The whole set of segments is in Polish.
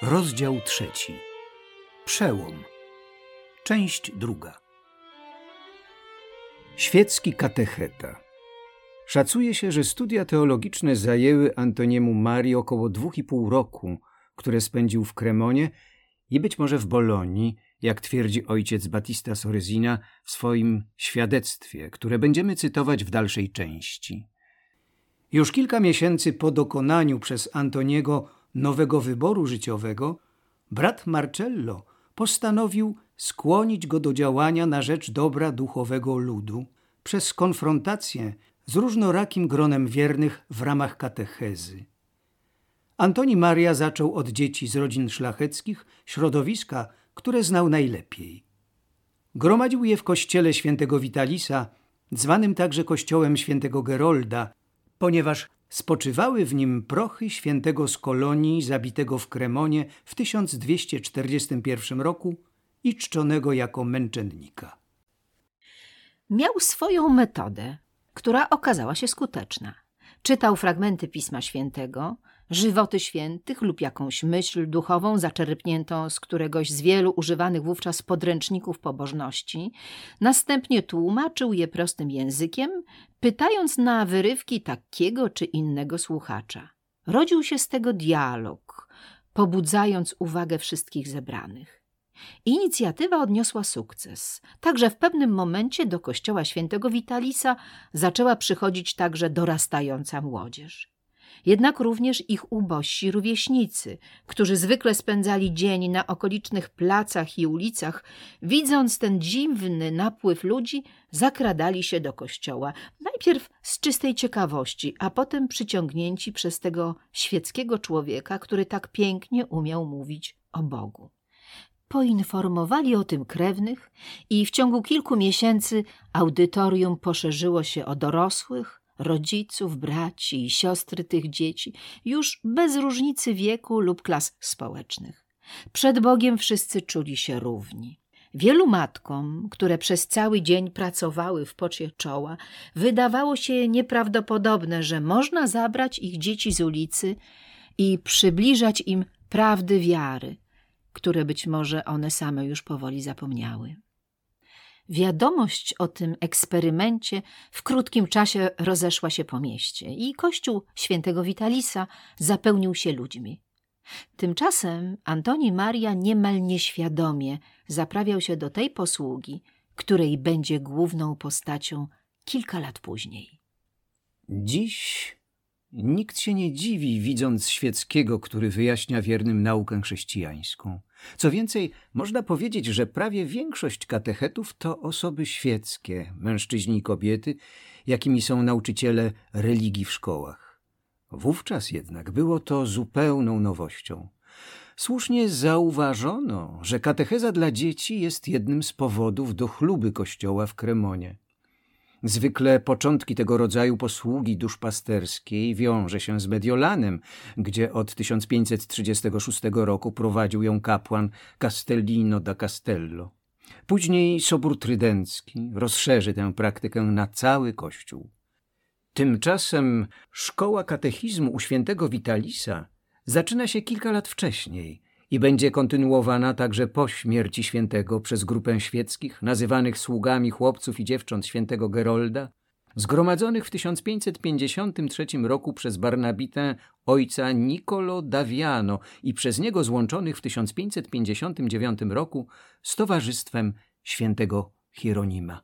Rozdział 3. Przełom. Część 2. Świecki katecheta. Szacuje się, że studia teologiczne zajęły Antoniemu Marii około 2,5 roku, które spędził w Cremonie i być może w Bolonii, jak twierdzi ojciec Battista Soresina w swoim świadectwie, które będziemy cytować w dalszej części. Już kilka miesięcy po dokonaniu przez Antoniego nowego wyboru życiowego, brat Marcello postanowił skłonić go do działania na rzecz dobra duchowego ludu przez konfrontację z różnorakim gronem wiernych w ramach katechezy. Antoni Maria zaczął od dzieci z rodzin szlacheckich, środowiska, które znał najlepiej. Gromadził je w kościele świętego Vitalisa, zwanym także kościołem świętego Gerolda, ponieważ spoczywały w nim prochy świętego z Kolonii zabitego w Cremonie w 1241 roku i czczonego jako męczennika. Miał swoją metodę, która okazała się skuteczna. Czytał fragmenty Pisma Świętego, żywoty świętych lub jakąś myśl duchową zaczerpniętą z któregoś z wielu używanych wówczas podręczników pobożności, następnie tłumaczył je prostym językiem, pytając na wyrywki takiego czy innego słuchacza. Rodził się z tego dialog, pobudzając uwagę wszystkich zebranych. Inicjatywa odniosła sukces. Także w pewnym momencie do kościoła świętego Vitalisa zaczęła przychodzić także dorastająca młodzież. Jednak również ich ubożsi rówieśnicy, którzy zwykle spędzali dzień na okolicznych placach i ulicach, widząc ten dziwny napływ ludzi, zakradali się do kościoła, najpierw z czystej ciekawości, a potem przyciągnięci przez tego świeckiego człowieka, który tak pięknie umiał mówić o Bogu. Poinformowali o tym krewnych i w ciągu kilku miesięcy audytorium poszerzyło się o dorosłych, rodziców, braci i siostry tych dzieci, już bez różnicy wieku lub klas społecznych. Przed Bogiem wszyscy czuli się równi. Wielu matkom, które przez cały dzień pracowały w pocie czoła, wydawało się nieprawdopodobne, że można zabrać ich dzieci z ulicy i przybliżać im prawdy wiary, które być może one same już powoli zapomniały. Wiadomość o tym eksperymencie w krótkim czasie rozeszła się po mieście i kościół świętego Vitalisa zapełnił się ludźmi. Tymczasem Antoni Maria niemal nieświadomie zaprawiał się do tej posługi, której będzie główną postacią kilka lat później. Dziś nikt się nie dziwi, widząc świeckiego, który wyjaśnia wiernym naukę chrześcijańską. Co więcej, można powiedzieć, że prawie większość katechetów to osoby świeckie, mężczyźni i kobiety, jakimi są nauczyciele religii w szkołach. Wówczas jednak było to zupełną nowością. Słusznie zauważono, że katecheza dla dzieci jest jednym z powodów do chluby Kościoła w Cremonie. Zwykle początki tego rodzaju posługi duszpasterskiej wiąże się z Mediolanem, gdzie od 1536 roku prowadził ją kapłan Castellino da Castello. Później Sobór Trydencki rozszerzy tę praktykę na cały Kościół. Tymczasem szkoła katechizmu u świętego Vitalisa zaczyna się kilka lat wcześniej i będzie kontynuowana także po śmierci świętego przez grupę świeckich, nazywanych sługami chłopców i dziewcząt świętego Gerolda, zgromadzonych w 1553 roku przez Barnabitę ojca Niccolo d'Aviano i przez niego złączonych w 1559 roku z towarzystwem świętego Hieronima.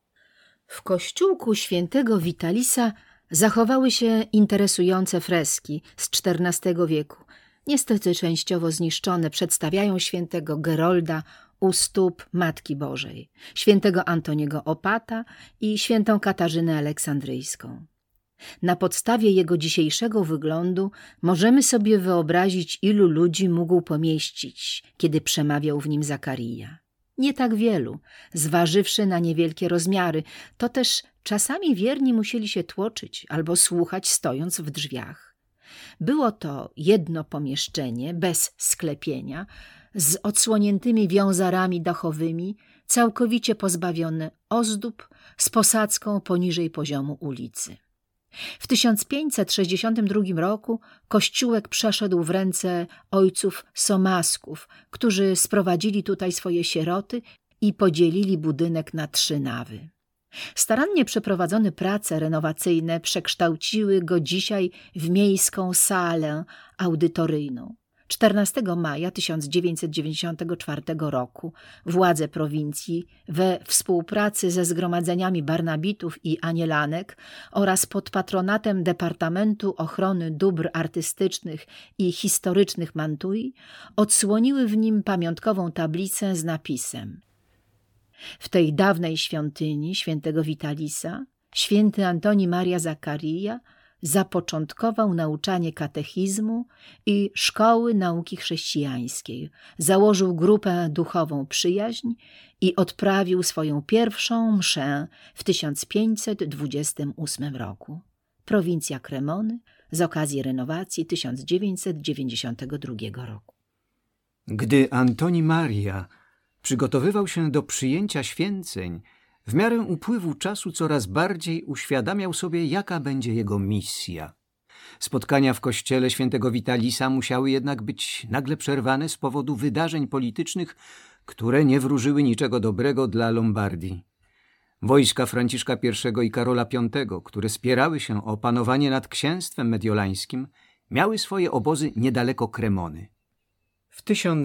W kościółku świętego Vitalisa zachowały się interesujące freski z XIV wieku. Niestety częściowo zniszczone, przedstawiają świętego Gerolda u stóp Matki Bożej, świętego Antoniego Opata i świętą Katarzynę Aleksandryjską. Na podstawie jego dzisiejszego wyglądu możemy sobie wyobrazić, ilu ludzi mógł pomieścić, kiedy przemawiał w nim Zakarija. Nie tak wielu, zważywszy na niewielkie rozmiary, to też czasami wierni musieli się tłoczyć albo słuchać stojąc w drzwiach. Było to jedno pomieszczenie bez sklepienia, z odsłoniętymi wiązarami dachowymi, całkowicie pozbawione ozdób, z posadzką poniżej poziomu ulicy. W 1562 roku kościółek przeszedł w ręce ojców Somasków, którzy sprowadzili tutaj swoje sieroty i podzielili budynek na 3 nawy. Starannie przeprowadzone prace renowacyjne przekształciły go dzisiaj w miejską salę audytoryjną. 14 maja 1994 roku władze prowincji we współpracy ze zgromadzeniami Barnabitów i Anielanek oraz pod patronatem Departamentu Ochrony Dóbr Artystycznych i Historycznych Mantui odsłoniły w nim pamiątkową tablicę z napisem: w tej dawnej świątyni świętego Vitalisa święty Antoni Maria Zaccaria zapoczątkował nauczanie katechizmu i szkoły nauki chrześcijańskiej, założył grupę duchową Przyjaźń i odprawił swoją pierwszą mszę w 1528 roku. Prowincja Cremony z okazji renowacji 1992 roku. Gdy Antoni Maria przygotowywał się do przyjęcia święceń, w miarę upływu czasu coraz bardziej uświadamiał sobie, jaka będzie jego misja. Spotkania w kościele świętego Vitalisa musiały jednak być nagle przerwane z powodu wydarzeń politycznych, które nie wróżyły niczego dobrego dla Lombardii. Wojska Franciszka I i Karola V, które spierały się o panowanie nad księstwem mediolańskim, miały swoje obozy niedaleko Cremony. W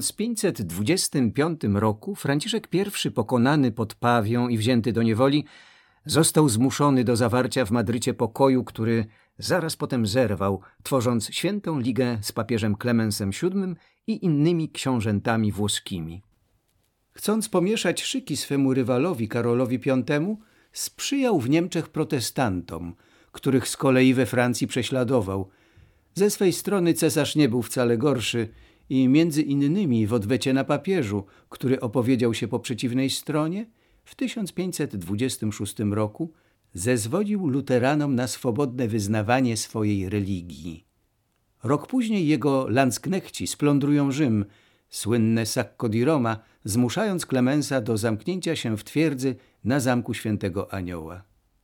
1525 roku Franciszek I, pokonany pod Pawią i wzięty do niewoli, został zmuszony do zawarcia w Madrycie pokoju, który zaraz potem zerwał, tworząc świętą ligę z papieżem Klemensem VII i innymi książętami włoskimi. Chcąc pomieszać szyki swemu rywalowi Karolowi V, sprzyjał w Niemczech protestantom, których z kolei we Francji prześladował. Ze swej strony cesarz nie był wcale gorszy i między innymi w odwecie na papieżu, który opowiedział się po przeciwnej stronie, w 1526 roku zezwolił luteranom na swobodne wyznawanie swojej religii. Rok później jego landsknechci splądrują Rzym, słynne Sacco di Roma, zmuszając Klemensa do zamknięcia się w twierdzy na zamku Świętego Anioła.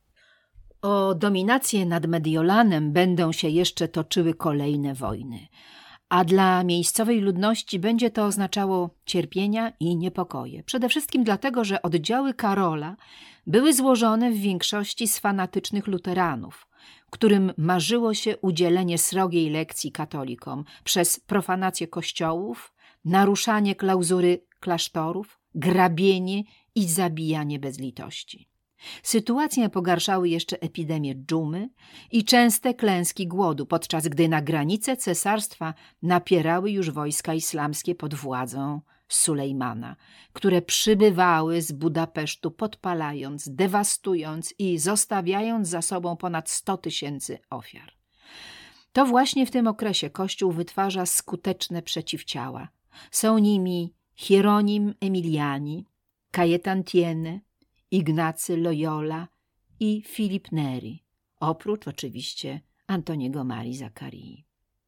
O dominację nad Mediolanem będą się jeszcze toczyły kolejne wojny, a dla miejscowej ludności będzie to oznaczało cierpienia i niepokoje. Przede wszystkim dlatego, że oddziały Karola były złożone w większości z fanatycznych luteranów, którym marzyło się udzielenie srogiej lekcji katolikom przez profanację kościołów, naruszanie klauzury klasztorów, grabienie i zabijanie bez litości. Sytuację pogarszały jeszcze epidemie dżumy i częste klęski głodu, podczas gdy na granice cesarstwa napierały już wojska islamskie pod władzą Sulejmana, które przybywały z Budapesztu, podpalając, dewastując i zostawiając za sobą ponad 100 000 ofiar. To właśnie w tym okresie Kościół wytwarza skuteczne przeciwciała. Są nimi Hieronim Emiliani, Cajetan Thiene, Ignacy Loyola i Filip Neri, oprócz oczywiście Antoniego Marii Zaccarii.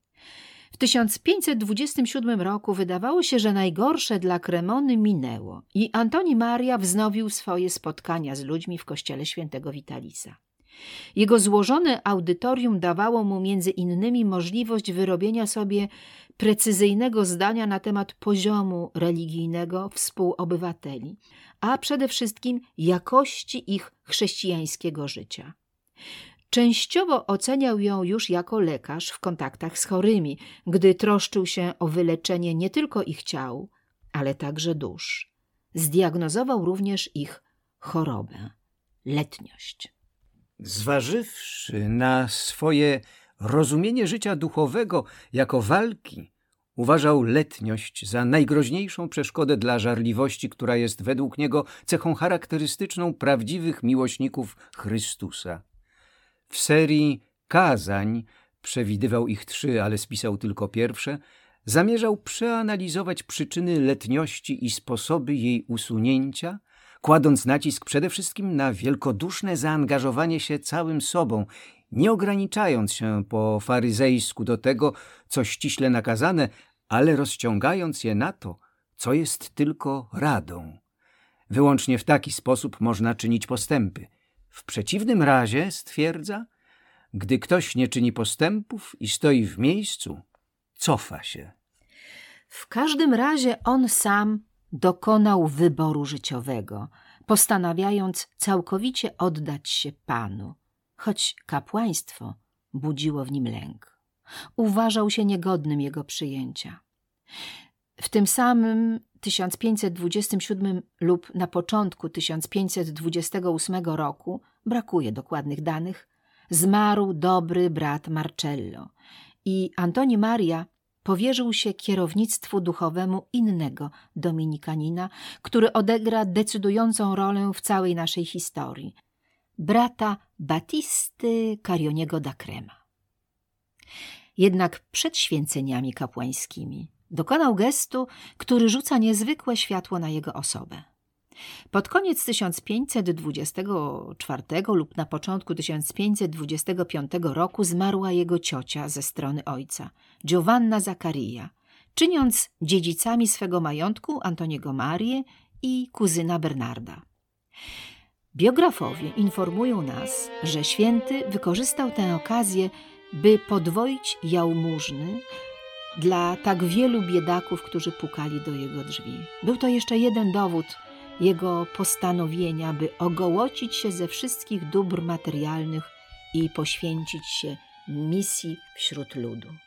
W 1527 roku wydawało się, że najgorsze dla Cremony minęło i Antoni Maria wznowił swoje spotkania z ludźmi w kościele świętego Vitalisa. Jego złożone audytorium dawało mu między innymi możliwość wyrobienia sobie precyzyjnego zdania na temat poziomu religijnego współobywateli, a przede wszystkim jakości ich chrześcijańskiego życia. Częściowo oceniał ją już jako lekarz w kontaktach z chorymi, gdy troszczył się o wyleczenie nie tylko ich ciał, ale także dusz. Zdiagnozował również ich chorobę, letniość. Zważywszy na swoje rozumienie życia duchowego jako walki, uważał letniość za najgroźniejszą przeszkodę dla żarliwości, która jest według niego cechą charakterystyczną prawdziwych miłośników Chrystusa. W serii kazań, przewidywał ich 3, ale spisał tylko pierwsze, zamierzał przeanalizować przyczyny letniości i sposoby jej usunięcia, kładąc nacisk przede wszystkim na wielkoduszne zaangażowanie się całym sobą, nie ograniczając się po faryzejsku do tego, co ściśle nakazane, ale rozciągając je na to, co jest tylko radą. Wyłącznie w taki sposób można czynić postępy. W przeciwnym razie, stwierdza, Gdy ktoś nie czyni postępów i stoi w miejscu, cofa się. W każdym razie on sam dokonał wyboru życiowego, postanawiając całkowicie oddać się Panu, choć kapłaństwo budziło w nim lęk. Uważał się niegodnym jego przyjęcia. W tym samym 1527 lub na początku 1528 roku, brakuje dokładnych danych, zmarł dobry brat Marcello i Antoni Maria powierzył się kierownictwu duchowemu innego dominikanina, który odegra decydującą rolę w całej naszej historii, brata Battisty Carioniego da Crema. Jednak przed święceniami kapłańskimi dokonał gestu, który rzuca niezwykłe światło na jego osobę. Pod koniec 1524 lub na początku 1525 roku zmarła jego ciocia ze strony ojca, Giovanna Zaccaria, czyniąc dziedzicami swego majątku Antoniego Marię i kuzyna Bernarda. Biografowie informują nas, że święty wykorzystał tę okazję, by podwoić jałmużny dla tak wielu biedaków, którzy pukali do jego drzwi. Był to jeszcze jeden dowód jego postanowienia, by ogołocić się ze wszystkich dóbr materialnych i poświęcić się misji wśród ludu.